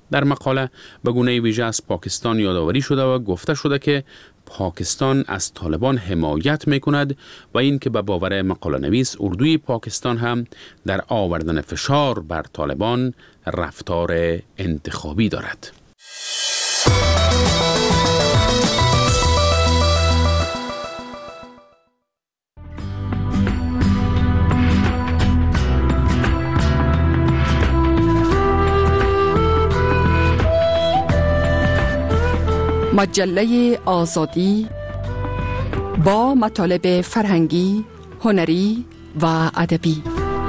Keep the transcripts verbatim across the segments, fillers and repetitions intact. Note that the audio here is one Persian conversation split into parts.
در مقاله به گونه ویژه از پاکستان یادآوری شده و گفته شده که پاکستان از طالبان حمایت می کند و این که به باور مقاله نویس اردوی پاکستان هم در آوردن فشار بر طالبان رفتار انتخابی دارد. مجله آزادی با مطالب فرهنگی، هنری و ادبی.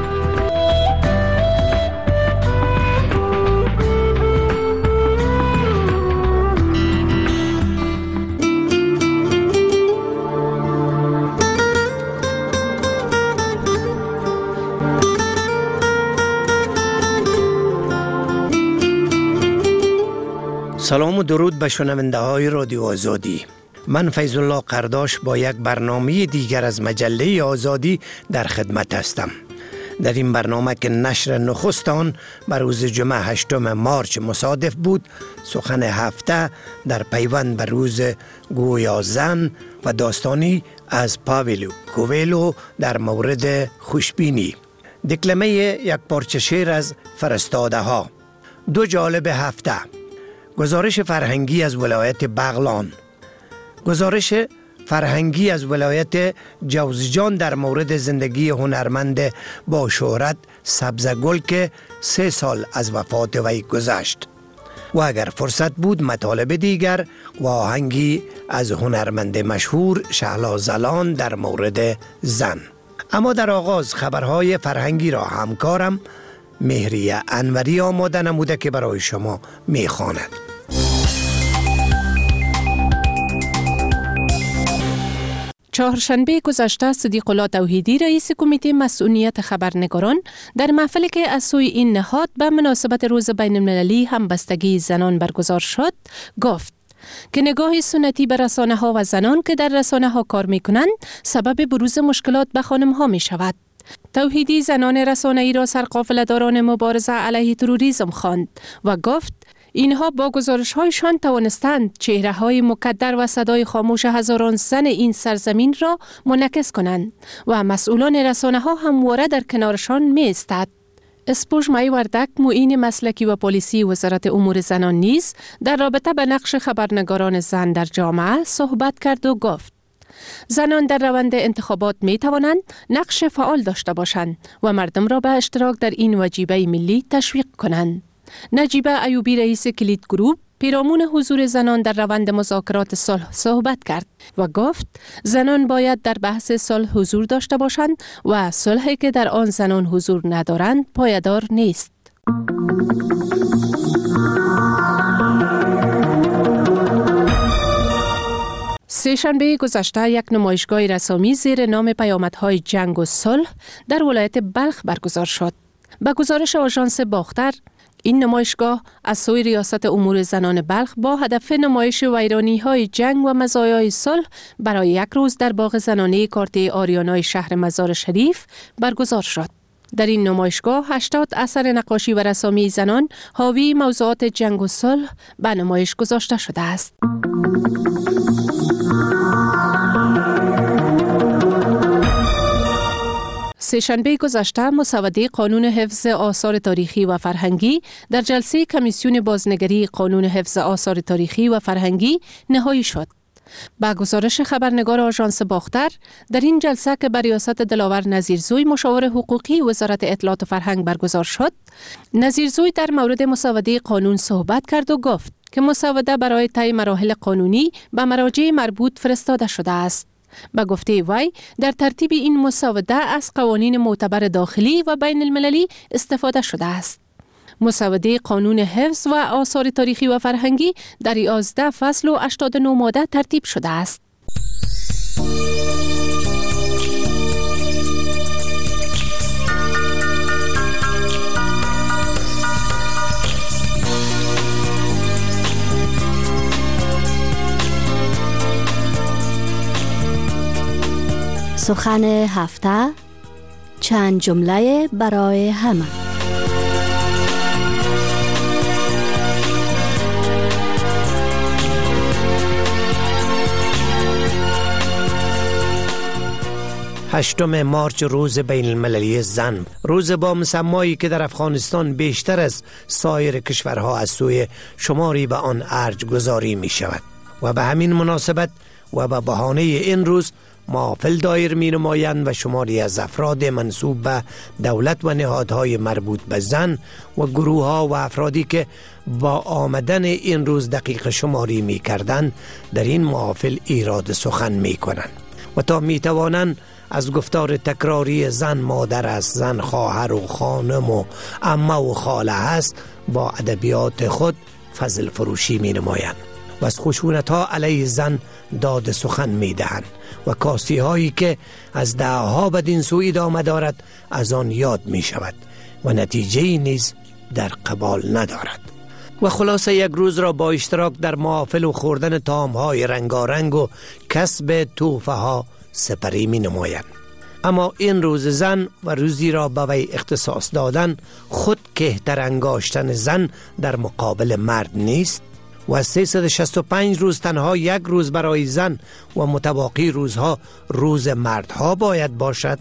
سلام و درود به شنونده های رادیو آزادی. من فیض الله قرداش با یک برنامه دیگر از مجله آزادی در خدمت هستم. در این برنامه که نشر نخست آن بر روز جمعه هشتم مارچ مصادف بود، سخن هفته در پیوند بر روز گویا زن و داستانی از پاولو کویلو در مورد خوشبینی، دکلمه یک پارچه شعر از فرستاده ها، دو جالب هفته، گزارش فرهنگی از ولایت بغلان، گزارش فرهنگی از ولایت جوزجان در مورد زندگی هنرمند با شهرت سبزگل که سه سال از وفات وی گذشت و اگر فرصت بود مطالب دیگر و آهنگی از هنرمند مشهور شهلا زلان در مورد زن. اما در آغاز خبرهای فرهنگی را همکارم مهریه انوری آماده نموده که برای شما میخواند. چهارشنبه گذشته صدیق الله توحیدی رئیس کمیته مسئولیت خبرنگاران در محفلی که از سوی این نهاد به مناسبت روز بین المللی همبستگی زنان برگزار شد گفت که نگاه سنتی به رسانه ها و زنان که در رسانه ها کار می کنند سبب بروز مشکلات به خانم ها می شود. توحیدی زنان رسانه ای را سرقافله‌داران مبارزه علیه تروریسم خواند و گفت اینها با گزارش‌هایشان توانستند چهره‌های مکدر و صدای خاموش هزاران زن این سرزمین را منعکس کنند و مسئولان رسانه‌ها همواره در کنارشان می‌ایستند. اسپوژ مای وردک معین مسلکی و پلیسی وزارت امور زنان نیز در رابطه به نقش خبرنگاران زن در جامعه صحبت کرد و گفت زنان در روند انتخابات می توانند نقش فعال داشته باشند و مردم را به اشتراک در این وجیبه ملی تشویق کنند. نجیبه ایوبی رئیس کلید گروپ پیرامون حضور زنان در روند مذاکرات صلح صحبت کرد و گفت زنان باید در بحث صلح حضور داشته باشند و صلحی که در آن زنان حضور ندارند پایدار نیست. سه‌شنبه گذشته یک نمایشگاه رسامی زیر نام پیامدهای جنگ و صلح در ولایت بلخ برگزار شد. به گزارش آژانس باختر، این نمایشگاه از سوی ریاست امور زنان بلخ با هدف نمایش ویرانی‌های جنگ و مزایای صلح برای یک روز در باغ زنانه کارته آریانای شهر مزار شریف برگزار شد. در این نمایشگاه هشتاد اثر نقاشی و رسامی زنان حاوی موضوعات جنگ و صلح به نمایش گذاشته شده است. سه‌شنبه گذشته مسوده قانون حفظ آثار تاریخی و فرهنگی در جلسه کمیسیون بازنگری قانون حفظ آثار تاریخی و فرهنگی نهایی شد. با گزارش خبرنگار آژانس باختر، در این جلسه که به ریاست دلاور نظیرزوی مشاور حقوقی وزارت اطلاعات و فرهنگ برگزار شد، نظیرزوی در مورد مسوده قانون صحبت کرد و گفت که مسوده برای طی مراحل قانونی به مراجع مربوط فرستاده شده است. به گفته وی در ترتیب این مسوده از قوانین معتبر داخلی و بین المللی استفاده شده است. مسوده قانون حفظ و آثار تاریخی و فرهنگی در یازده فصل و هشتاد و نه ماده ترتیب شده است. سخن هفته، چند جمله برای همه. هشتم مارچ روز بین المللی زن، روز با مسمایی که در افغانستان بیشتر از سایر کشورها از سوی شماری به آن ارج گذاری می شود و به همین مناسبت و به بهانه این روز محافل دایر می نمایند و شماری از افراد منسوب به دولت و نهادهای مربوط به زن و گروه ها و افرادی که با آمدن این روز دقیق شماری می کردند در این محافل ایراد سخن می کنند و تا می توانند از گفتار تکراری زن مادر است، زن خواهر و خانم و عمه و خاله است با ادبیات خود فضل فروشی می نمایند و از خشونت ها علیه زن داد سخن می دهند و کاستی هایی که از دهها بدین سو ادامه دارد از آن یاد می شود و نتیجه نیز در قبال ندارد و خلاصه یک روز را با اشتراک در محافل و خوردن طعام های رنگارنگ و کسب تحفه ها سپری می نمایند. اما این روز زن و روزی را به وی اختصاص دادن خود کهتر انگاشتن زن در مقابل مرد نیست و سیصد و شصت و پنج روز تنها یک روز برای زن و متباقی روزها روز مردها باید باشد؟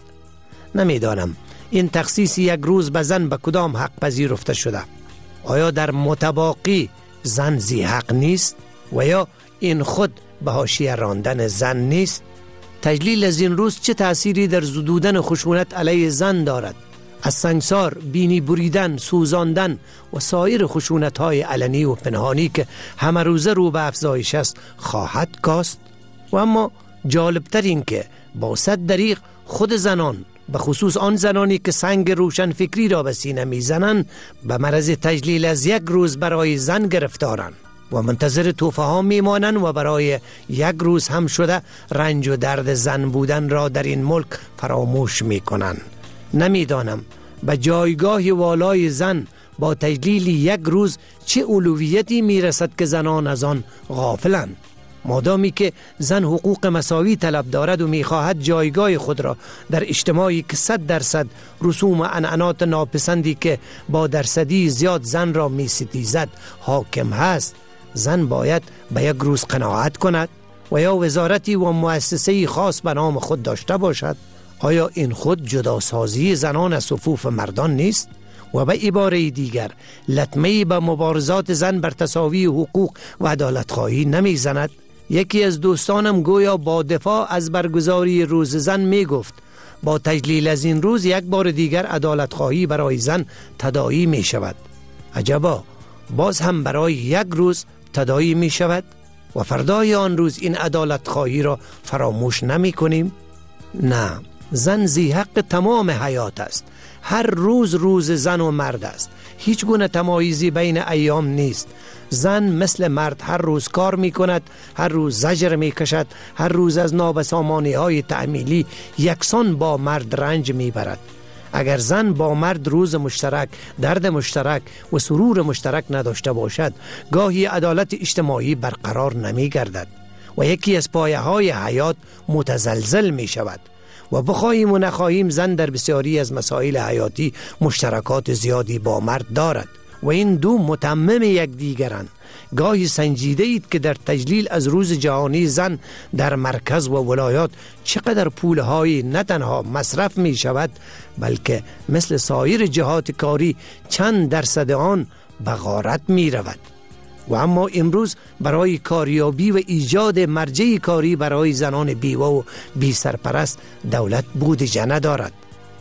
نمیدانم این تخصیص یک روز به زن به کدام حق پذیرفته شده؟ آیا در متباقی زن زی حق نیست و یا این خود به حاشیه راندن زن نیست؟ تجلیل از این روز چه تأثیری در زدودن خشونت علیه زن دارد؟ از سنگسار، بینی بریدن، سوزاندن و سایر خشونت‌های علنی و پنهانی که همه روزه رو به افزایش است خواهد کاست؟ و اما جالبتر این که با صد دریغ خود زنان، به خصوص آن زنانی که سنگ روشن فکری را به سینه میزنند، به مرض تجلیل از یک روز برای زن گرفتارند و منتظر توفه ها میمانند و برای یک روز هم شده رنج و درد زن بودن را در این ملک فراموش میکنند. نمیدانم به جایگاه والای زن با تجلیل یک روز چه اولویتی میرسد که زنان از آن غافلند. مادامی که زن حقوق مساوی طلب دارد و میخواهد جایگاه خود را در اجتماعی که صد درصد رسوم و عنعنات ناپسندی که با درصدی زیاد زن را میستیزد حاکم هست، زن باید به یک روز قناعت کند و یا وزارتی و مؤسسه‌ای خاص به نام خود داشته باشد. آیا این خود جداسازی زنان از صفوف مردان نیست؟ و به عباره دیگر لطمه‌ای به مبارزات زن بر تساوی حقوق و عدالت‌خواهی نمی‌زند؟ یکی از دوستانم گویا با دفاع از برگزاری روز زن می گفت با تجلیل از این روز یک بار دیگر عدالت‌خواهی برای زن تداعی می شود. عجبا، باز هم برای یک روز تداعی می شود و فردای آن روز این عدالت‌خواهی را فراموش نمی کنیم؟ نه، زن زی حق تمام حیات است. هر روز روز زن و مرد است. هیچ گونه تمایزی بین ایام نیست. زن مثل مرد هر روز کار می کند، هر روز زجر می کشد، هر روز از نابسامانی های تعمیلی یکسان با مرد رنج می برد. اگر زن با مرد روز مشترک، درد مشترک و سرور مشترک نداشته باشد، گاهی عدالت اجتماعی برقرار نمی گردد و یکی از پایه های حیات متزلزل می شود. و بخواهیم و نخواهیم زن در بسیاری از مسائل حیاتی مشترکات زیادی با مرد دارد و این دو متمم یک دیگرند. گاهی سنجیده اید که در تجلیل از روز جهانی زن در مرکز و ولایات چقدر پولهای نه تنها مصرف می شود بلکه مثل سایر جهات کاری چند درصد آن به غارت می رود. و اما امروز برای کاریابی و ایجاد مرجع کاری برای زنان بیوه و بی سرپرست دولت بودجه ندارد.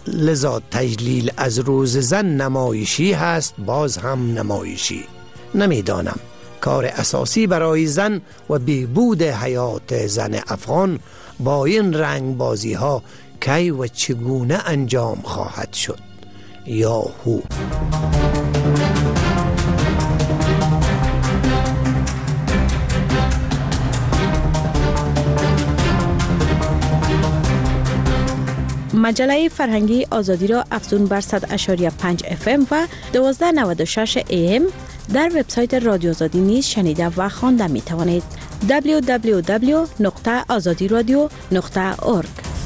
لذا تجلیل از روز زن نمایشی هست، باز هم نمایشی. نمیدانم کار اساسی برای زن و بهبود حیات زن افغان با این رنگ بازی ها کی و چگونه انجام خواهد شد. یا هو. مجله فرهنگی آزادی را افزون بر صد و پنج اف ام و دویست و نود و شش ای ام در وبسایت رادیو آزادی نیز شنیده و خوانده می توانید. دبلیو دبلیو دبلیو نقطه آزادی رادیو نقطه اورگ.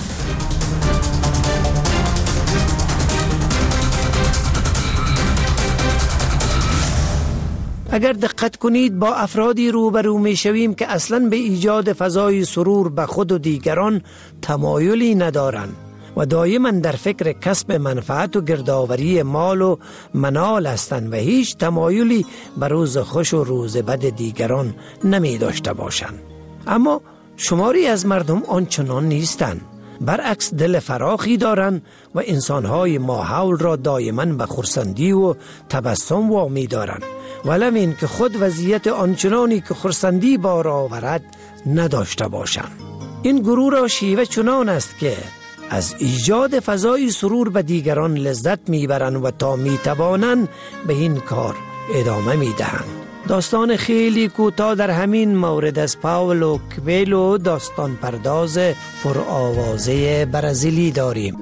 اگر دقت کنید با افرادی روبرو می شویم که اصلاً به ایجاد فضای سرور به خود و دیگران تمایلی ندارند و دائما در فکر کسب منفعت و گردآوری مال و منال هستند و هیچ تمایلی به روز خوش و روز بد دیگران نمی داشته باشند. اما شماری از مردم آنچنان نیستند، برعکس دل فراخی دارند و انسانهای ماحول را دائما به خرسندی و تبسم وامی دارند، ولم این که خود وضعیت آنچنانی که خرسندی بار آورد نداشته باشند. این گروه را شیوه چنان است که از ایجاد فضای سرور به دیگران لذت میبرند و تا میتوانند به این کار ادامه میدهند. داستان خیلی کوتاه در همین مورد از پاولو کوئلو، داستان پرداز پرآوازه برزیلی داریم.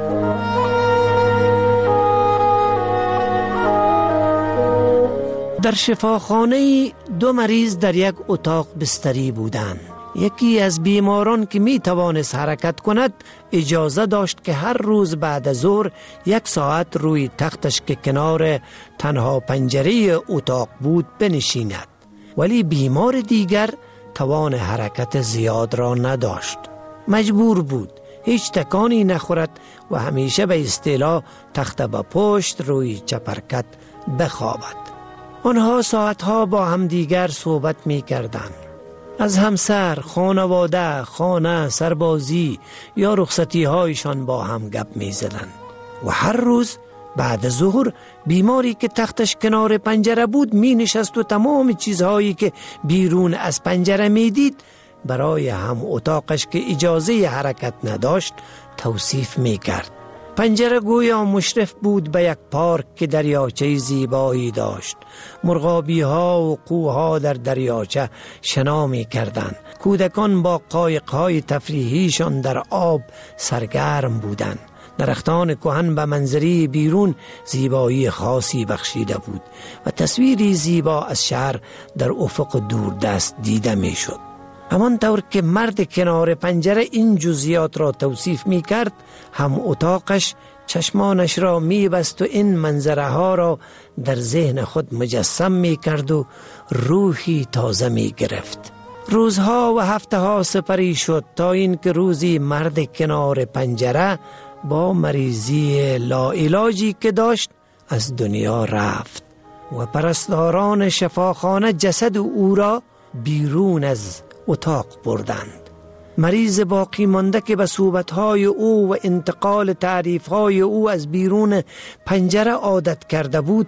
در شفاخانه دو مریض در یک اتاق بستری بودند. یکی از بیماران که می توانست حرکت کند اجازه داشت که هر روز بعد از ظهر یک ساعت روی تختش که کنار تنها پنجره اتاق بود بنشیند، ولی بیمار دیگر توان حرکت زیاد را نداشت. مجبور بود هیچ تکانی نخورد و همیشه به اصطلاح تخت به پشت روی چپرکت بخوابد. آنها ساعتها با هم دیگر صحبت می کردند. از همسر، خانواده، خانه، سربازی یا رخصتی هایشان با هم گپ می زدند. و هر روز بعد ظهر بیماری که تختش کنار پنجره بود می نشست و تمام چیزهایی که بیرون از پنجره می دید برای هم اتاقش که اجازه حرکت نداشت توصیف می کرد. پنجره گویا مشرف بود به یک پارک که دریاچه زیبایی داشت. مرغابی ها و قوها در دریاچه شنا می کردند. کودکان با قایق های تفریحیشان در آب سرگرم بودند. درختان کهن به منظری بیرون زیبایی خاصی بخشیده بود و تصویری زیبا از شهر در افق دوردست دیده می شد. همانطور که مرد کنار پنجره این جزئیات را توصیف می کرد، هم اتاقش چشمانش را می بست و این منظره ها را در ذهن خود مجسم می کرد و روحی تازه می گرفت. روزها و هفته ها سپری شد تا این که روزی مرد کنار پنجره با مریضی لاعلاجی که داشت از دنیا رفت و پرستاران شفاخانه جسد او را بیرون از اتاق بردند. مریض باقی مانده که به صحبت‌های او و انتقال تعریف‌های او از بیرون پنجره عادت کرده بود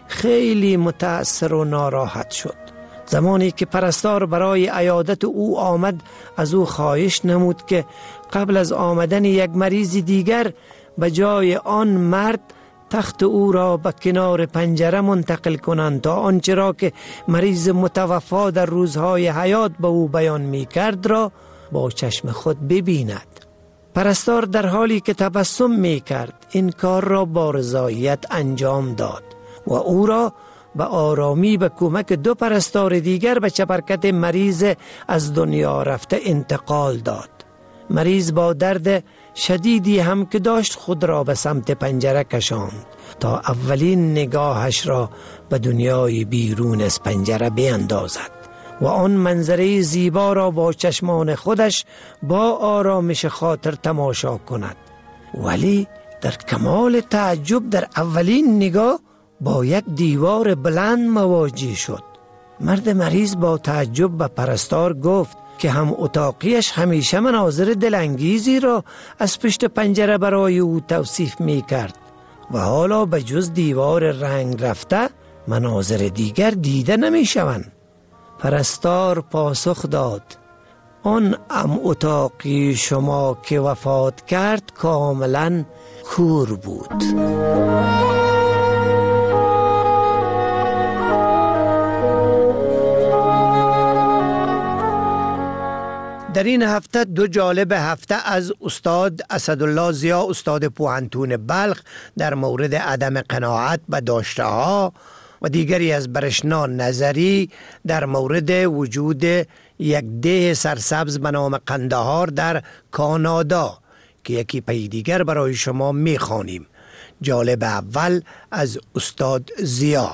خیلی متأثر و ناراحت شد. زمانی که پرستار برای عیادت او آمد از او خواهش نمود که قبل از آمدن یک مریض دیگر به جای آن مرد تخت او را به کنار پنجره منتقل کنند تا آنچه را که مریض متوفا در روزهای حیات به او بیان می کرد را با چشم خود ببیند. پرستار در حالی که تبسم می کرد این کار را با رضایت انجام داد و او را به آرامی به کمک دو پرستار دیگر به چپرکت مریض از دنیا رفته انتقال داد. مریض با درد شدیدی هم که داشت خود را به سمت پنجره کشاند تا اولین نگاهش را به دنیای بیرون از پنجره بیندازد و آن منظره زیبا را با چشمان خودش با آرامش خاطر تماشا کند. ولی در کمال تعجب در اولین نگاه با یک دیوار بلند مواجه شد. مرد مریض با تعجب به پرستار گفت که هم اتاقیش همیشه مناظر دلانگیزی را از پشت پنجره برای او توصیف می کرد و حالا به جز دیوار رنگ رفته مناظر دیگر دیده نمی شوند. پرستار پاسخ داد آن ام اتاقی شما که وفات کرد کاملا کور بود. در این هفته دو جالب هفته از استاد اسدالله ضیا، استاد پوهنتون بلخ، در مورد عدم قناعت به داشته ها و دیگری از برشنا نظری در مورد وجود یک ده سرسبز به نام قندهار در کانادا که یکی پی دیگر برای شما میخوانیم. جالب اول از استاد ضیا.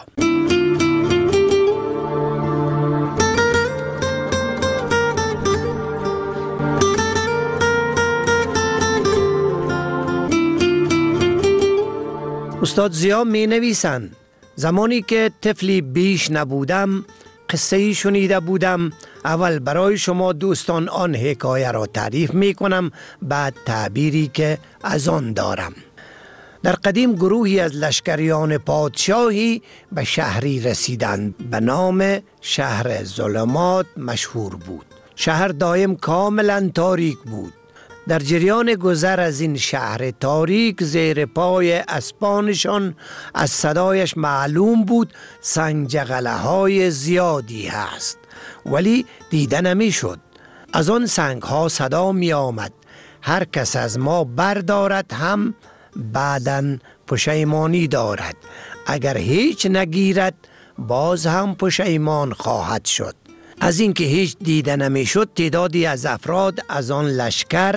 استاد ضیا می نویسند زمانی که طفلی بیش نبودم قصه‌ای شنیده بودم. اول برای شما دوستان آن حکایه را تعریف می کنم، بعد تعبیری که از آن دارم. در قدیم گروهی از لشکریان پادشاهی به شهری رسیدند به نام شهر ظلمات مشهور بود. شهر دائم کاملا تاریک بود. در جریان گذر از این شهر تاریک زیر پای اسبانشان از صدایش معلوم بود سنگجغله های زیادی هست، ولی دیده نمی شد. از آن سنگ ها صدا می آمد هر کس از ما بردارد هم بعداً پشیمانی دارد، اگر هیچ نگیرد باز هم پشیمان خواهد شد. از اینکه هیچ دیده نمی شد تعدادی از افراد از آن لشکر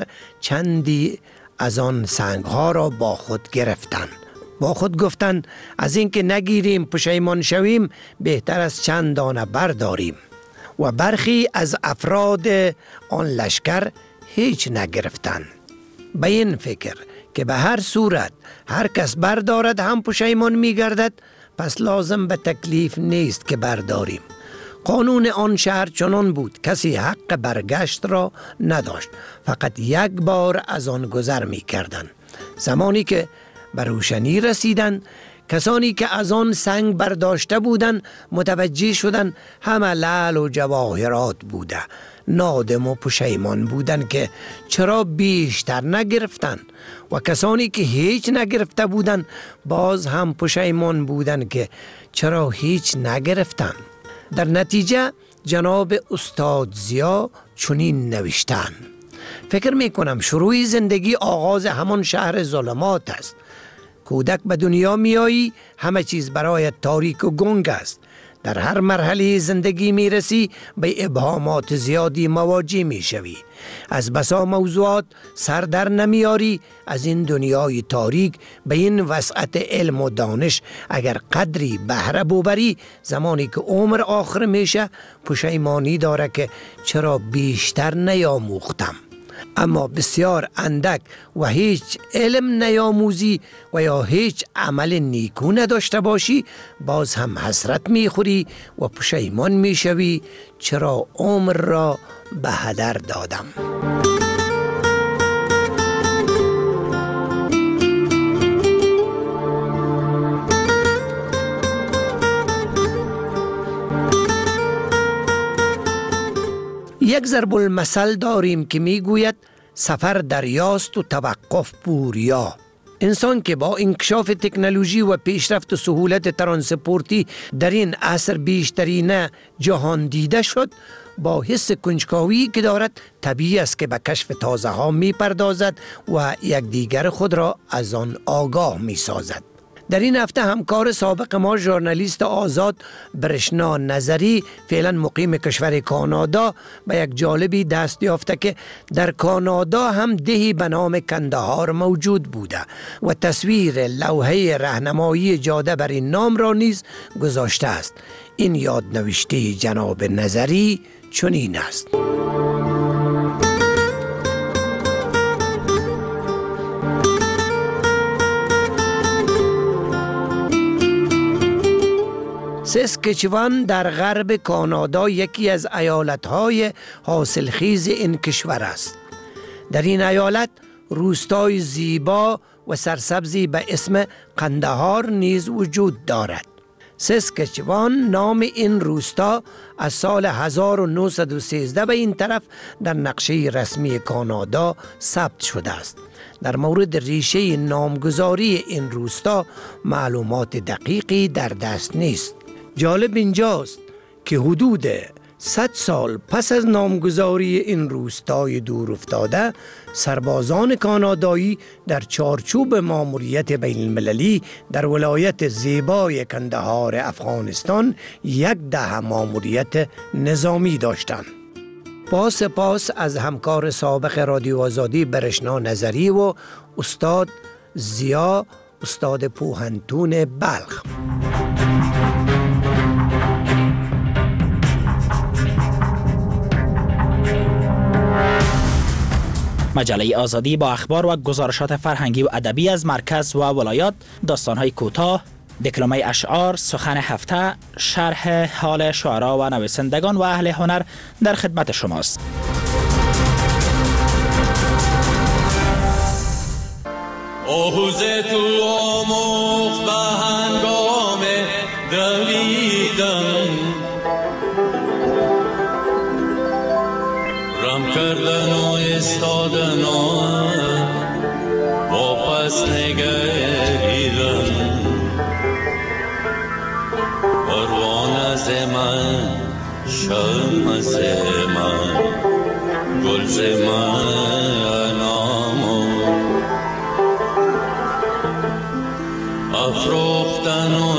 چندی از آن سنگ ها را با خود گرفتند. با خود گفتند از اینکه نگیریم پشیمان شویم بهتر از چند دانه برداریم. و برخی از افراد آن لشکر هیچ نگرفتند، به این فکر که به هر صورت هر کس بردارد هم پشیمان می گردد، پس لازم به تکلیف نیست که برداریم. قانون آن شهر چنان بود کسی حق برگشت را نداشت، فقط یک بار از آن گذر می کردن. زمانی که به روشنی رسیدن کسانی که از آن سنگ برداشته بودند متوجه شدند همه لعل و جواهرات بوده. نادم و پشیمان بودند که چرا بیشتر نگرفتند و کسانی که هیچ نگرفته بودند باز هم پشیمان بودند که چرا هیچ نگرفتند. در نتیجه جناب استاد ضیا چنین نوشتند: فکر می کنم شروع زندگی آغاز همان شهر ظلمات است. کودک به دنیا می آیی همه چیز برای تاریک و گنگ است. در هر مرحله زندگی می رسی به ابهامات زیادی مواجه می شوی. از بسا موضوعات سر در نمیاری. از این دنیای تاریک به این وسعت علم و دانش اگر قدری بهره ببری، زمانی که عمر آخر میشه پشیمانی داره که چرا بیشتر نیاموختم. اما بسیار اندک و هیچ علم نیاموزی و یا هیچ عمل نیکو نداشته باشی، باز هم حسرت میخوری و پشیمان میشوی چرا عمر را به هدر دادم. یک ضرب المثل داریم که میگوید سفر دریاست و توقف بوریا. انسان که با انکشاف تکنولوژی و پیشرفت و سهولت ترانسپورتی در این عصر بیشترین جهان دیده شد، با حس کنجکاوی که دارد طبیعی است که به کشف تازه ها می پردازد و یک دیگر خود را از آن آگاه می سازد. در این هفته همکار سابق ما ژورنالیست آزاد برشنا نظری فعلا مقیم کشور کانادا به یک جالبی دست یافته که در کانادا هم دهی به نام کندهار موجود بوده و تصویر لوحه راهنمایی جاده بر این نام را نیز گذاشته است. این یادنوشته جناب نظری چنین است: ساسکچوان در غرب کانادا یکی از ایالت‌های حاصلخیز این کشور است. در این ایالت روستای زیبا و سرسبزی به اسم قندهار نیز وجود دارد. ساسکچوان نام این روستا از سال هزار و نهصد و سیزده به این طرف در نقشه رسمی کانادا ثبت شده است. در مورد ریشه نامگذاری این روستا معلومات دقیقی در دست نیست. جالب اینجاست که حدود صد سال پس از نامگذاری این روستای دور افتاده، سربازان کانادایی در چارچوب ماموریت بین المللی در ولایت زیبای کندهار افغانستان یک دهه ماموریت نظامی داشتند. با سپاس از همکار سابق رادیو آزادی برشنا نظری و استاد ضیا، استاد پوهنتون بلخ. مجله آزادی با اخبار و گزارشات فرهنگی و ادبی از مرکز و ولایات، داستان‌های کوتاه، دکلمه اشعار، سخن هفته، شرح حال شعرا و نویسندگان و اهل هنر در خدمت شماست. آهوز تو آموخت به هنگام دویدن، رم کردن و استادن و واپس نگریدن. پروانه ز من، شمع ز من، گل ز من افروختن و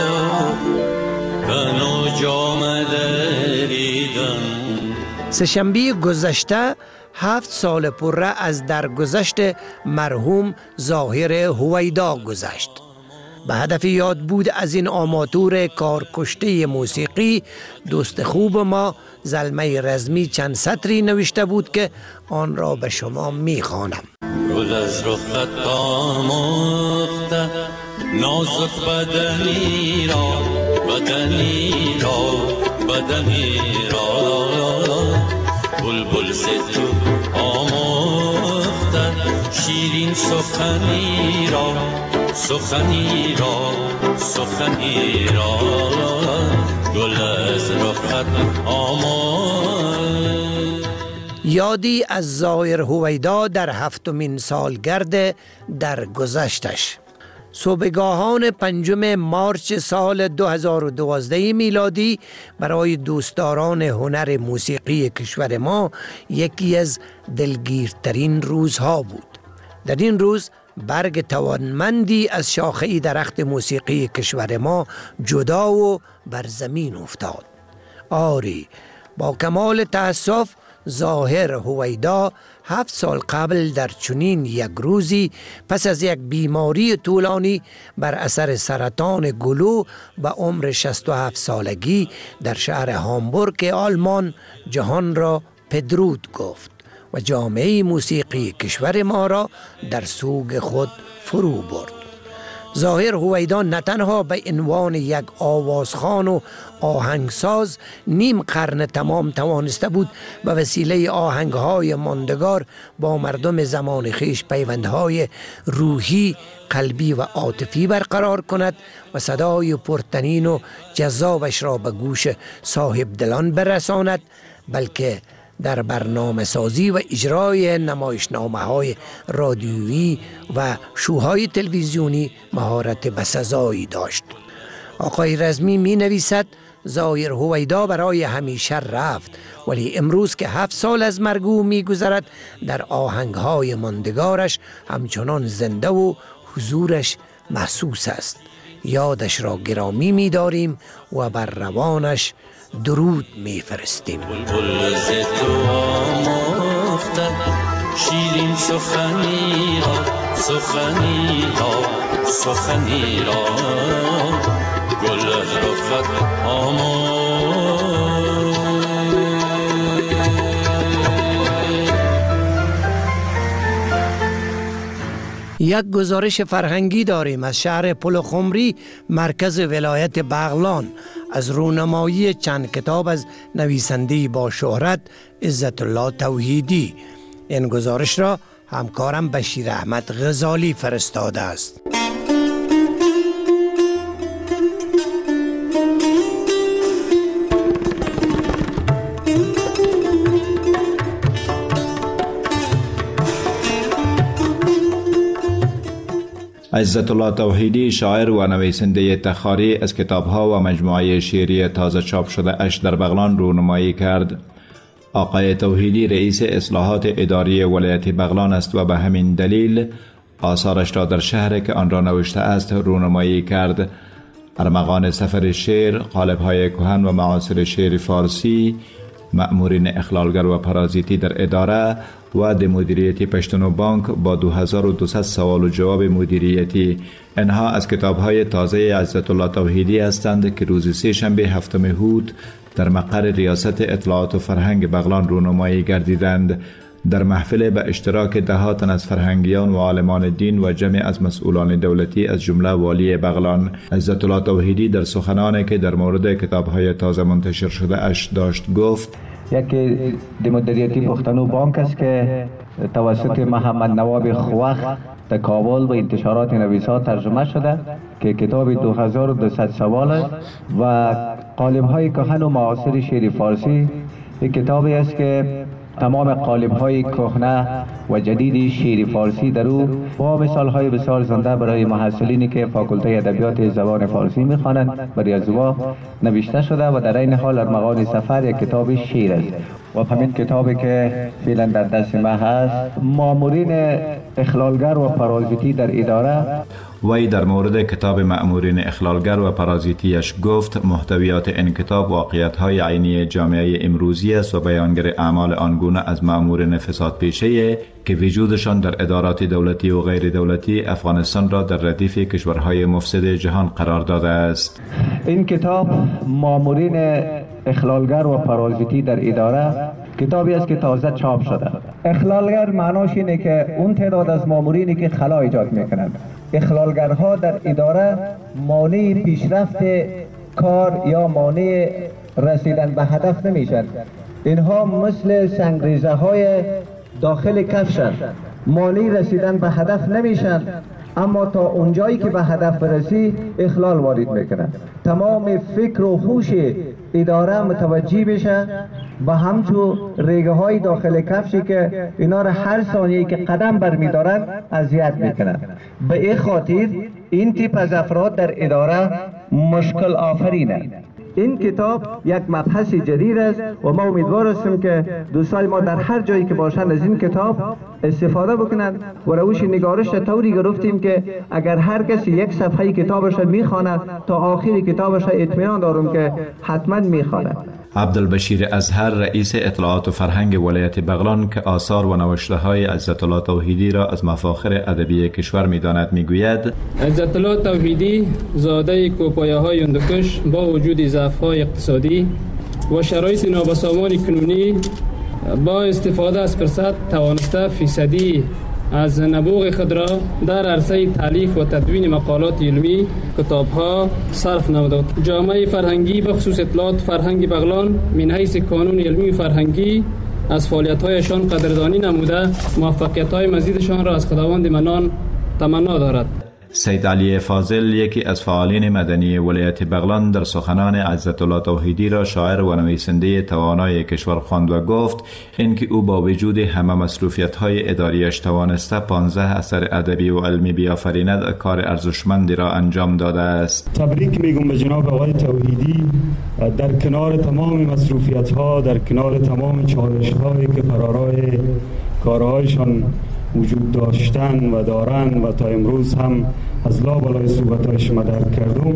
سوختن و جام دریدن. سه‌شنبه گذشته هفت سال پره از درگذشت مرحوم ظاهر هویدا گذشت. به هدف یاد بود از این آماتور کارکشته موسیقی، دوست خوب ما زلمه رزمی چند سطری نوشته بود که آن را به شما میخوانم. گل از رخت آموخته نازک بدنی را، بدنی را، بدنی را، بلبل ز تو آموخته شیرین سخنی را، سخنی را، سخنی را، گل از رخت آموخته. یادی از ظاهر هویدا در هفتمین سالگرد در گذشتش. صبحگاهان پنجم مارچ سال دو هزار و دوازده میلادی برای دوستداران هنر موسیقی کشور ما یکی از دلگیرترین روزها بود. در این روز برگ توانمندی از شاخه درخت موسیقی کشور ما جدا و بر زمین افتاد. آری، با کمال تأسف ظاهر هویدا هفت سال قبل در چنین یک روزی پس از یک بیماری طولانی بر اثر سرطان گلو به عمر شصت و هفت سالگی در شهر هامبورگ آلمان جهان را پدرود گفت و جامعه موسیقی کشور ما را در سوگ خود فرو برد. ظاهر هویدا نه تنها به عنوان یک آوازخوان و آهنگساز نیم قرن تمام توانسته بود به وسیله آهنگهای ماندگار با مردم زمان خیش پیوندهای روحی، قلبی و عاطفی برقرار کند و صدای پرطنین و جذابش را به گوش صاحب دلان برساند، بلکه در برنامه سازی و اجرای نمایشنامه های رادیویی و شوهای تلویزیونی مهارت بسزایی داشت. آقای رزمی می نویسد ظاهر هویدا برای همیشه رفت، ولی امروز که هفت سال از مرگ او می گذرد در آهنگهای ماندگارش همچنان زنده و حضورش محسوس است. یادش را گرامی می داریم و بر روانش درود می فرستیم. بلبل ز تو آموخته شیرین سخنی را، سخنی را، سخنی را، گل از رخت آموخته. یک گزارش فرهنگی داریم از شهر پلخمری مرکز ولایت بغلان از رونمایی چند کتاب از نویسنده با شهرت عزت الله توحیدی. این گزارش را همکارم بشیر احمد غزالی فرستاده است. عزت الله توحیدی شاعر و نویسنده تخاری از کتابها و مجموعه شعری تازه چاپ شده اش در بغلان رونمایی کرد. آقای توحیدی رئیس اصلاحات اداری ولایت بغلان است و به همین دلیل آثارش را در شهر که آن را نوشته است رونمایی کرد. ارمغان سفر شعر، قالب‌های کهن و معاصر شعر فارسی، مأمورین اخلالگر و پارازیتی در اداره و د مدیریتی پشتون بانک با دو هزار و دویست سوال و جواب مدیریتی. اینها از کتاب‌های تازه عزت الله توحیدی هستند که روز سه شنبه هفتم هود در مقر ریاست اطلاعات و فرهنگ بغلان رونمایی گردیدند. در محفل به اشتراک ده تن از فرهنگیان و عالمان دین و جمع از مسئولان دولتی از جمله والی بغلان، عزت الله توحیدی در سخنانی که در مورد کتاب‌های تازه منتشر شده اش داشت گفت: یکی د مدیریتی پښتنو بانک است که توسط محمد نواب خوخ در کابل و انتشارات نویسا ترجمه شده که کتاب دو هزار و دویست سوال است و قالب‌های کهن و معاصر شعر فارسی. این کتابی است که تمام قالب‌های کهنه و جدید شعر فارسی در او با مثال‌های بسیار زنده برای محصلینی که فاکولته ادبیات زبان فارسی می‌خوانند برای ازوا نوشته شده و در این حال ارمغان سفر یک کتاب شعر است. و همین کتابی که فعلا در دست ما هست، مامورین اخلالگر و پارازیتی در اداره. وی در مورد کتاب مأمورین اخلالگر و پارازیتیش گفت محتویات این کتاب واقعیت‌های عینی جامعه امروزی است و بیانگر اعمال آنگونه از مأمورین فساد پیشه که وجودشان در ادارات دولتی و غیر دولتی افغانستان را در ردیف کشورهای مفسد جهان قرار داده است. این کتاب مأمورین اخلالگر و پارازیتی در اداره کتابی است که تازه چاپ شده. اخلالگر معناش اینه که اون تعداد از مامورینی که خلا ایجاد میکنند. اخلالگرها در اداره مانع پیشرفت کار یا مانع رسیدن به هدف نمیشن. اینها مثل سنگریزه های داخل کفشن، مانع رسیدن به هدف نمیشن، اما تا اونجایی که به هدف برسی اخلال وارد میکنن. تمام فکر و هوش اداره متوجه بشه و همچون ریگه های داخل کفشی که اینا را هر ثانیه که قدم برمیدارن اذیت میکنن. به این خاطر این تیپ از افراد در اداره مشکل آفرینه. این کتاب یک مبحث جدید است و ما امیدوار هستیم که دوستای ما در هر جایی که باشند از این کتاب استفاده بکنند و روش نگارش را طوری گرفتیم که اگر هر کسی یک صفحه کتابش را میخواند تا آخر کتابش را اطمینان دارم که حتما میخواند. عبدالبشیر ازهر رئیس اطلاعات و فرهنگ ولایت بغلان که آثار و نوشته‌های عزت الله توحیدی را از مفاخر ادبی کشور می‌داند میگوید: عزت الله توحیدی زاده کوپایه‌های هندوکش با وجود ضعف‌های اقتصادی و شرایط نابسامان کنونی با استفاده از فرصت توانسته فیصدی از نبوغ خود را در عرصه تالیف و تدوین مقالات علمی کتاب‌ها صرف نمود. جامعه فرهنگی به خصوص اطلاعات فرهنگ بغلان من حیث کانون علمی فرهنگی از فعالیت‌هایشان قدردانی نموده موفقیت‌های مزیدشان را از خداوند منان تمنا دارد. سید علی فاضل یکی از فعالین مدنی ولایت بغلان در سخنان عزت الله توحیدی را شاعر و نویسنده توانای کشور خواند و گفت اینکه او با وجود همه مصروفیت‌های اداریش توانسته پانزده اثر ادبی و علمی بیافریند کار ارزشمندی را انجام داده است. تبریک میگم به جناب آقای توحیدی در کنار تمام مصروفیت‌ها، در کنار تمام چالش‌هایی که فرارای کارهایشان وجود داشتن و دارن و تا امروز هم از لابلای صحبت‌های شما درک کردم،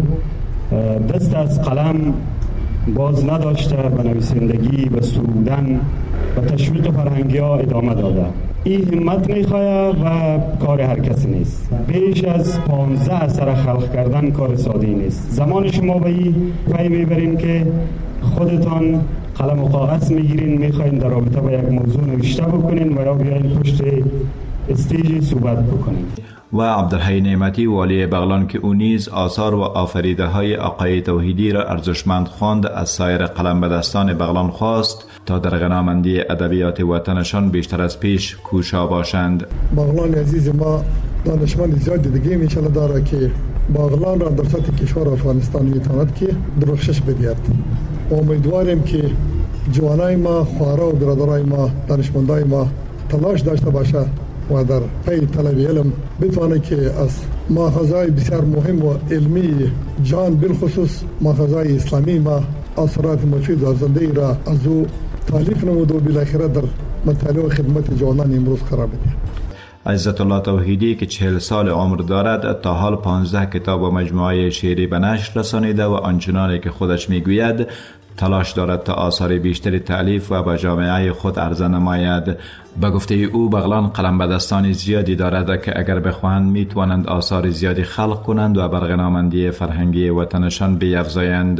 دست از قلم باز نداشته به نویسندگی و سرودن و تشویق فرهنگی ها ادامه داده. این همت میخواه و کار هر کسی نیست. بیش از پانزده اثر خلق کردن کار ساده نیست. زمان شما به این پی میبرین که خودتان قلم و کاغذ میگیرین، میخواین در رابطه با یک موضوع نوشته بکنین و یا بیاین پشت استیج صحبت بکنین. و عبدالحی نعمتی والی بغلان که او نیز آثار و آفریده های آقای توحیدی را ارزشمند خواند از سایر قلم به دستان بغلان خواست تا در غنامندی ادبیات وطنشان بیشتر از پیش کوشا باشند. بغلان عزیز ما دانشمند زیادی دیگه میشله داره که بغلان را در سطح کشور افغانستان میتواند که درخشش بدهد. امیدواریم که جوانای ما، خواهرها و برادرای ما، دانشمندای ما تلاش داشته باشه و در پی طلب علم بتوانه که از ماخذهای بسیار مهم و علمی جان بالخصوص ماخذهای اسلامی ما اثرات مفید و زنده را از او تالیف نمود و بالاخره در مطالعه و خدمت جوانان امروز قرار بده. عزت الله توحیدی که چهل سال عمر دارد تا حال پانزده کتاب و مجموعه شعری به نشر رسانیده و آنچنانی که خودش میگوید تلاش دارد تا آثار بیشتری تألیف و به جامعه خود عرضه نماید. به گفته او بغلان قلم به دستان زیادی دارد که اگر بخواهند میتوانند آثار زیادی خلق کنند و بر غنامندی فرهنگی وطنشان بیفزایند.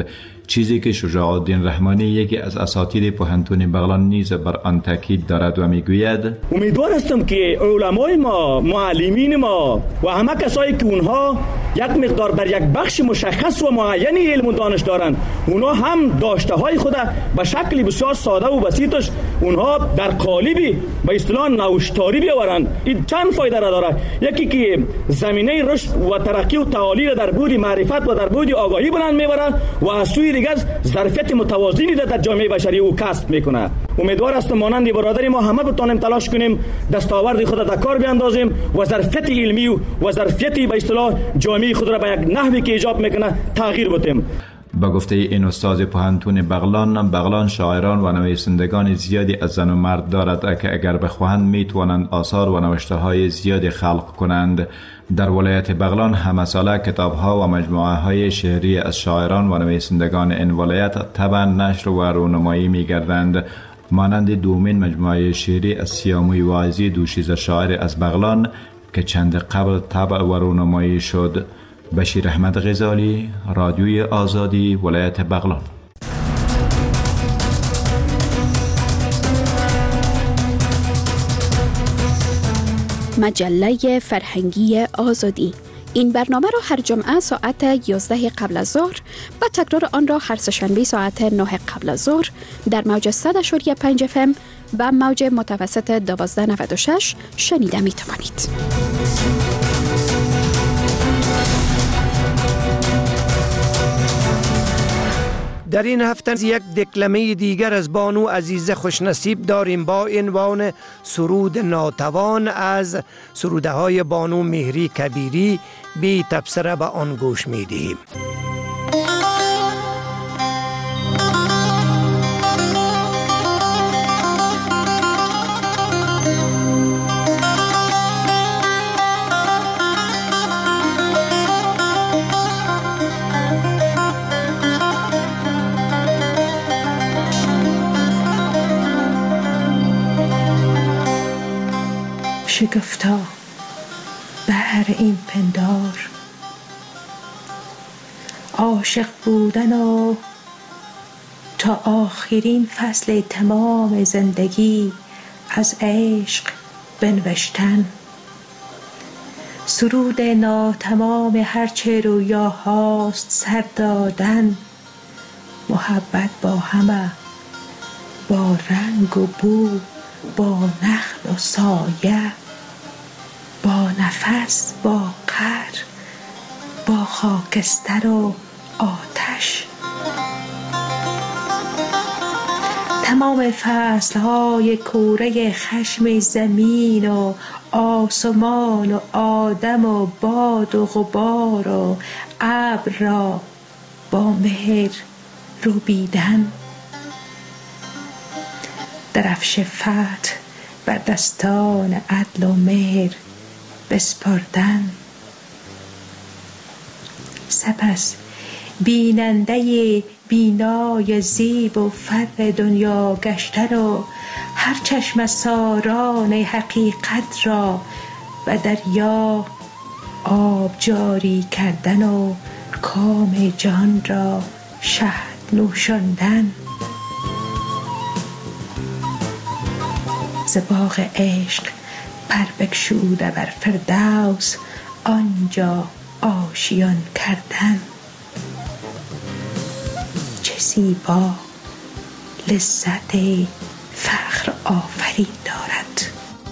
چیزی که شجاع الدین رحمانی یکی از اساتید پوهنتون بغلان نیز بر آن تاکید دارد و میگوید امیدوار هستم که علمای ما، معلمین ما و همه کسایی که اونها یک مقدار در یک بخش مشخص و معینی علم و دانش دارند، اونها هم داشته های خود به شکل بسیار ساده و بسیطش اونها در قالبی به اصطلاح نوشتاری بیاورند. این چند فایده را داره؟ یکی که زمینه رشد و ترقی و تعالی را در بود معرفت و در بود آگاهی بلند میبرد و از سوی دیگر ظرفیت متوازنی را در جامعه بشری او کسب میکنه. امیدوار هستم مانند برادر ما همه بتونیم تلاش کنیم دستاورد خود در کار بیاندازیم و ظرفیت علمی و ظرفیت به اصطلاح جامعه خود را به یک نحوی که ایجاب میکنه تغییر بدیم. با گفته این استاد پوهنتون بغلان، بغلان شاعران و نویسندگان زیادی از زن و مرد دارد که اگر بخواهند میتوانند آثار و نوشته های زیادی خلق کنند. در ولایت بغلان همه ساله کتاب ها و مجموعه های شعری از شاعران و نویسندگان این ولایت طبعا نشر و رونمایی میگردند، مانند دومین مجموعه شعری از سیاموی واعظی دوشیز شاعر از بغلان که چند قبل طبع و رونمایی شد. بشیر احمد غزالی، رادیوی آزادی، ولایت بغلان. مجله فرهنگی آزادی. این برنامه را هر جمعه ساعت یازده قبل از ظهر و تکرار آن را هر سه‌شنبه ساعت نه قبل از ظهر در موج صد و پنج اف ام و موج متوسط دوازده نود و شش شنیده می توانید. در این هفته یک دکلمه دیگر از بانو عزیزه خوشنصیب داریم با عنوان سرود ناتوان از سروده های بانو مهری کبیری. بی تبصره به آن گوش می دهیم. شگفتا بهر این پندار، عاشق بودن و تا آخرین فصل تمام زندگی از عشق بنوشتن، سرود ناتمام هرچه رویاهاست سر دادن، محبت با همه، با رنگ و بو، با نخل و سایه، با نفس، با قهر، با خاکستر و آتش. تمام فصلهای کوره خشم زمین و آسمان و آدم و باد و غبار و ابر را با مهر روبیدن، درفش فتح بر دستان عدل و مهر بسپردن. سپس بیننده بینای زیب و فر دنیا گشتن و هر چشم ساران حقیقت را و دریا آب جاری کردن و کام جان را شهد نوشاندن. ز باغ عشق پر بگشوده بر فردوس آنجا آشیان کردن. چه زیبا لذت فخر آفرین دارد.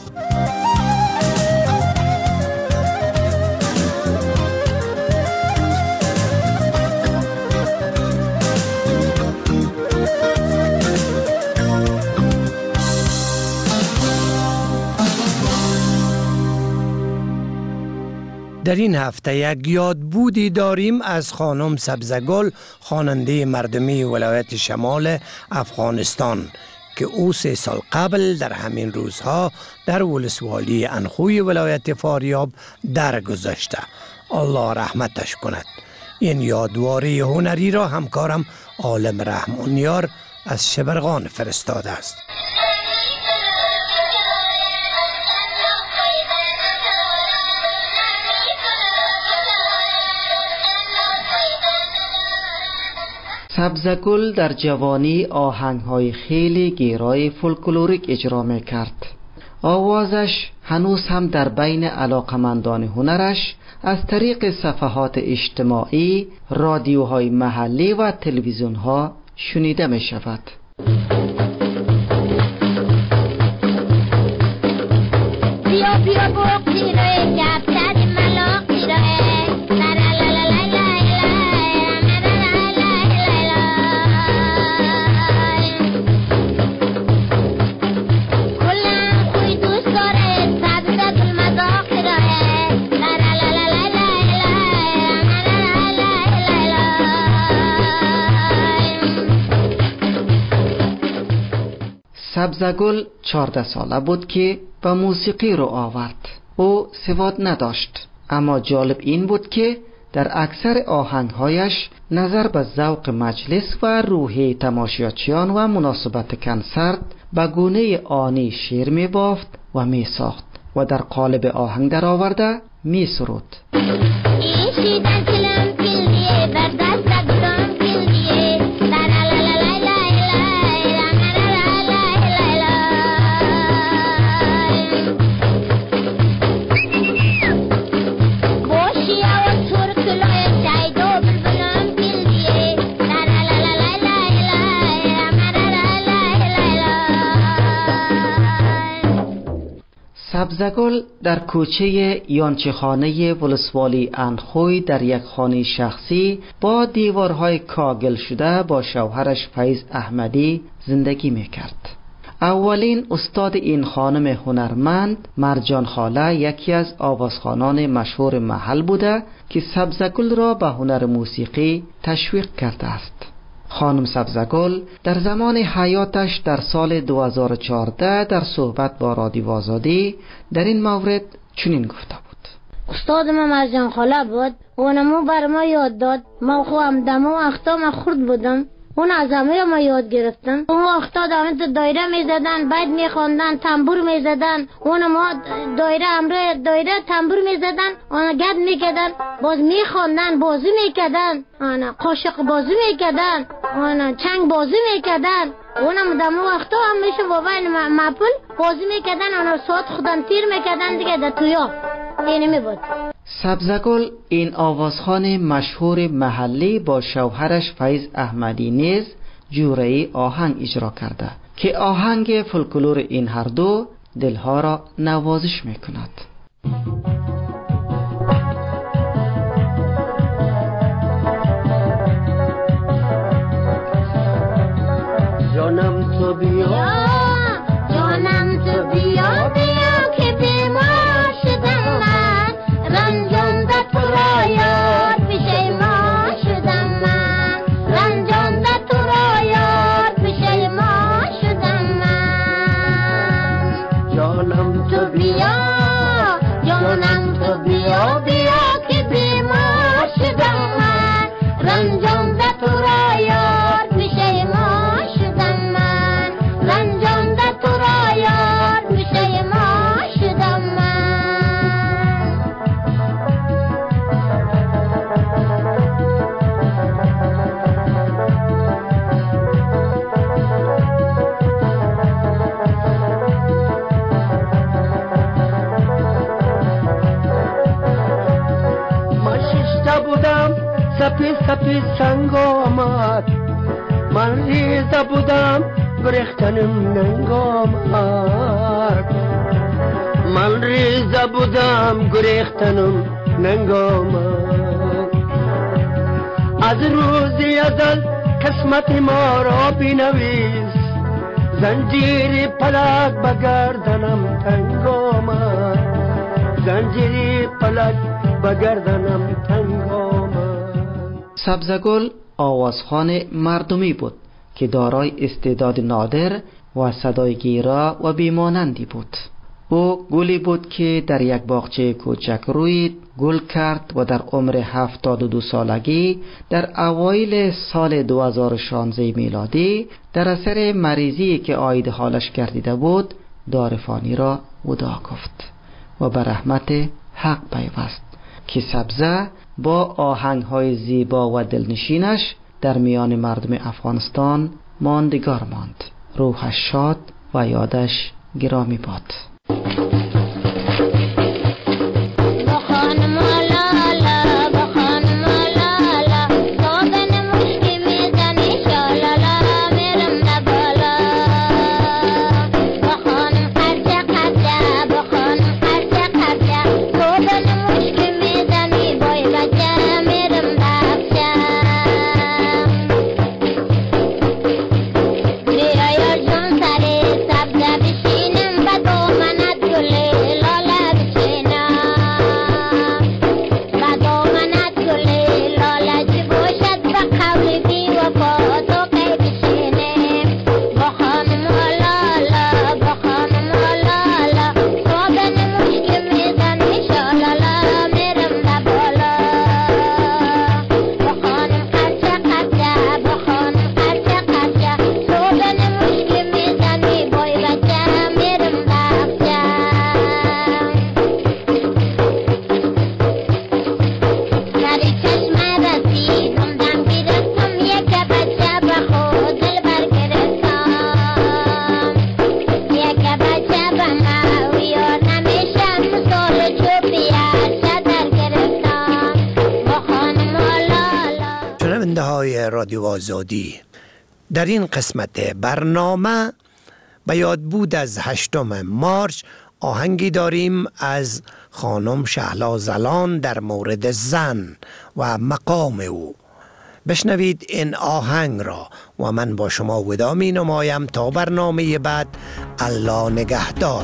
در این هفته یک یادبودی داریم از خانم سبزگل، خواننده مردمی ولایت شمال افغانستان که او سه سال قبل در همین روزها در ولسوالی انخوی ولایت فاریاب درگذشته. الله رحمتش کند. این یادواری هنری را همکارم عالم رحمانیار از شبرغان فرستاده است. سبزگل در جوانی آهنگ‌های خیلی گیرای فولکلوریک اجرا می‌کرد. آوازش هنوز هم در بین علاقمندان هنرش از طریق صفحات اجتماعی، رادیوهای محلی و تلویزیون‌ها شنیده می‌شود. بیا بیا بوقتی روی کبتر ملاقی روی سبزگل چهارده ساله بود که به موسیقی رو آورد. او سواد نداشت، اما جالب این بود که در اکثر آهنگهایش نظر به ذوق مجلس و روحیه تماشاچیان و مناسبت کنسرت به گونه آنی شعر می بافت و می ساخت و در قالب آهنگ در آورده می سرود. سبزگل در کوچه یانچه‌خانه ولسوالی انخوی در یک خانه شخصی با دیوارهای کاگل شده با شوهرش فیض احمدی زندگی میکرد. اولین استاد این خانم هنرمند مرجان خاله یکی از آوازخوانان مشهور محل بوده که سبزگل را به هنر موسیقی تشویق کرده است. خانم سبزگل در زمان حیاتش در سال دو هزار و چهارده در صحبت با رادیو آزادی در این مورد چنین گفته بود: استاد ما مرجان خاله بود، اونمو بر ما یاد داد. ما خواهم دمو اختا ما خورد بودم، اون از همه ما یاد گرفتن. اون وقتا دامت دایره میزدن، بعد میخواندن، تنبور میزدن. اون ما دایره امره دایره تنبور میزدن، اون گد میکردن، باز میخواندن، بازی میکردن، اون قاشق بازی میکردن، اون چنگ بازی میکردن. اونم دمو وقتا هم میشه با بین مپل بازی میکردن، اون ساعت خودم تیر میکردن دیگه در تویا. اینی می بود. سبزگل این آوازخوان مشهور محلی با شوهرش فیض احمدی نیز جوره‌ای آهنگ اجرا کرده که آهنگ فولکلور این هر دو دلها را نوازش میکند. جانم تو بیا، جانم تو بیا بیا که بیمار شدم من، رنجانده تو را یار پشیمان شدم من، رنجانده تو را یار پشیمان شدم من. جانم تو بیا، جانم تو بیا بیا که بیمار شدم من، رنجانده تو را یار پشیمان شدم من، رنجانده تو را یار پشیمان شدم من. من ششته بودم سپی سپی سنگ آمد، من ریزه بودم گریختنم ننگ آمد، من ریزه بودم گریختنم ننگ آمد. از روزی ازل قسمت ما را بینویس، زنجیر پلک بگردنم تنگ آمد، زنجیر پلک بگردنم تنگ آمد. سبزگل آوازخوان مردمی بود که دارای استعداد نادر و صدای گیرا و بیمانندی بود. او گلی بود که در یک باغچه کوچک روید، گل کرد و در عمر هفتاد و دو سالگی در اوایل سال دو هزار و شانزده میلادی در اثر مریضی که عاید حالش گردیده بود دارفانی را وداع گفت و به رحمت حق پیوست که سبزه با آهنگهای زیبا و دلنشینش در میان مردم افغانستان ماندگار ماند. روحش شاد و یادش گرامی باد. رادیو آزادی، در این قسمت برنامه به یاد بود از هشتم مارچ آهنگی داریم از خانم شهلا زلان در مورد زن و مقام او. بشنوید این آهنگ را و من با شما ودا می نمایم تا برنامه بعد. الله نگهدار.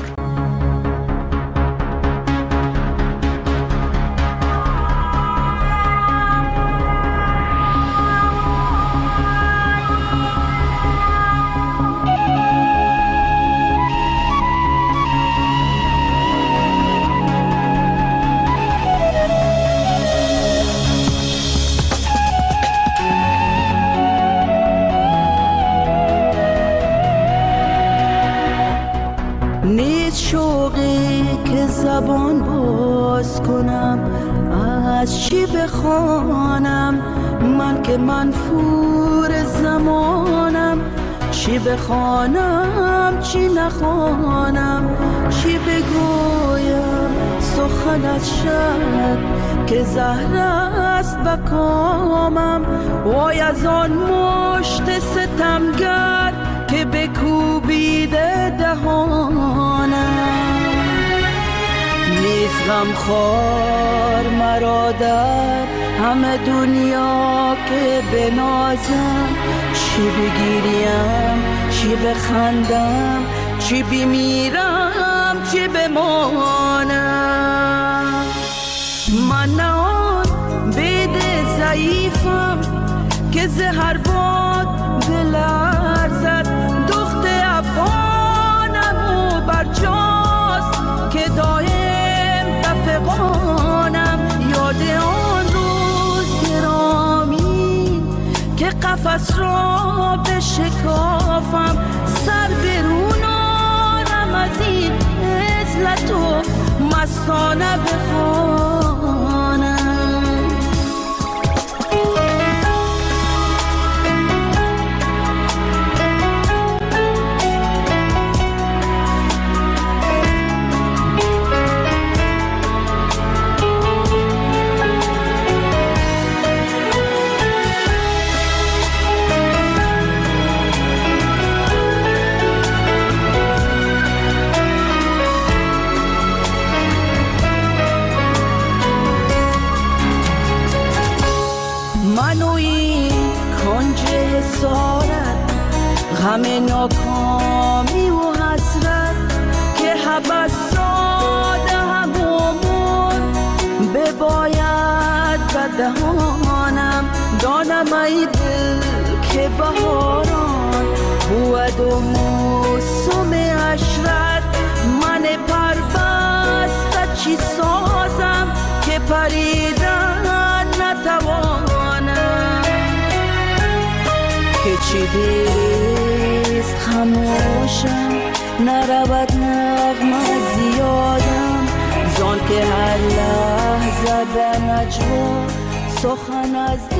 زبان باز کنم از چی بخوانم، من که منفور زمانم. چی بخوانم چی نخوانم، چی بگویم سخن از شب که زهر است به کامم. وای از آن مشت ستمگر که بکوبیده دهانم. نیست غم خوار مرا در همه دنیا که بنازم. چی بگیریم چی بخندم، چی بمیرم چی بمانم. من نه آن بید ضعیفم که زهر باد بلرزد. دخت افغانم و برجاست که دایم دفقانم. یاد آن روز گرامی که قفس را بشکافم. سر برونانم از این عزلت و مستانه بخوانم. همه ناکامی و حسرت که حبس ساده همون بباید بدهانم. دانم ای دل که بهاران بود و موسم عشرت. من پربسته چی سازم که پریدن نتوانم. که چی دیست خموشم نرود نغمه زیادم. زان که هر لحظه به نجوا سخن از